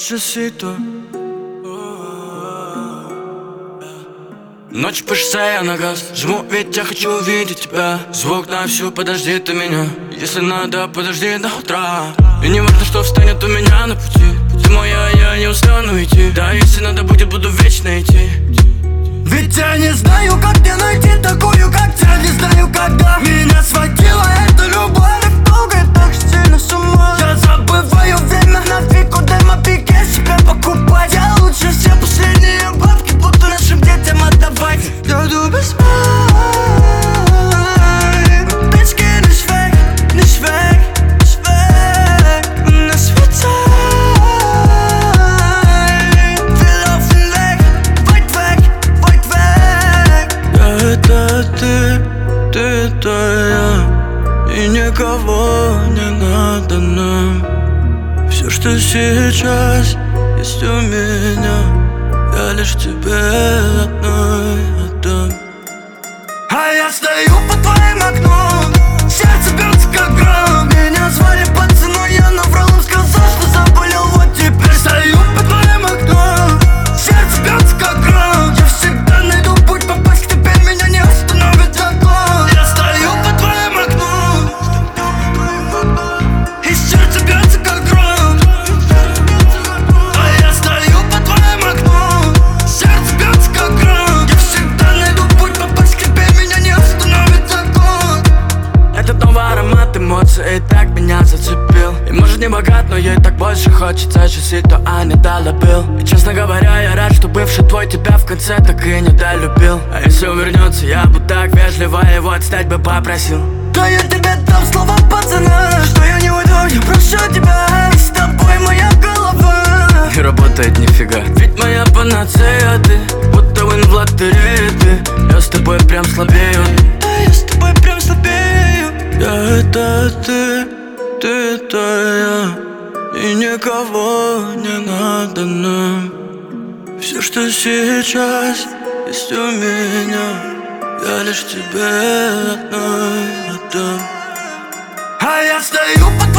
Je suis toi. Ночь по шоссе, я на газ жму, ведь я хочу увидеть тебя. Звук на всю, подожди ты меня. Если надо, подожди до утра. И не важно, что встанет у меня на пути. Ты моя, я не устану идти. Да, если надо будет, буду вечно идти. Ведь я не знаю, как мне найти такую, как тебя. Не знаю, когда меня схватила эта любовь. Так долго и так сильно с ума. Я забываю время на фику, дай мопике себя покупать. Я лучше все последние бабки буду нашим детям отдавать. Иду без mig. Bitch, geh nicht weg, nicht weg, nicht weg. Es wird Zeit. Wir laufen weg, weit weg, weit weg. Да, это ты это я. И никого не надо нам. Все, что сейчас есть у меня, я лишь тебе одной отдам. А я стою под твоим окном, сердце бьется как гром. Меня звали пацаном, я наврал, он сказал, что заболел, вот теперь стою под твоим окном, сердце бьется как гром. Я всегда найду путь попасть к тебе, меня не остановит закон. Я стою под твоим окном, и сердце бьется как гром. А я стою под твоим окном, сердце бьется как гром. Я всегда найду путь попасть к тебе, меня не остановит закон. Этот новый аромат эмоций и так меня зацепил. И может не богат, но ей так больше хочется. Часы то Аня долюбил. И честно говоря, я рад, что бывший твой тебя в конце так и не долюбил. А если он вернется, я бы так вежливо его отстать бы попросил. Да я тебе дам слова пацана, что я не уйду, я прошу тебя. И с тобой моя голова Не работает нифига. Ведь моя панацея ты, будто вин в лотерее ты. Я с тобой прям слабею. Да я с тобой прям слабею. Я это ты это я. И никого не надо нам. Все, что сейчас есть у меня, я лишь тебе одной отдам. А я стою под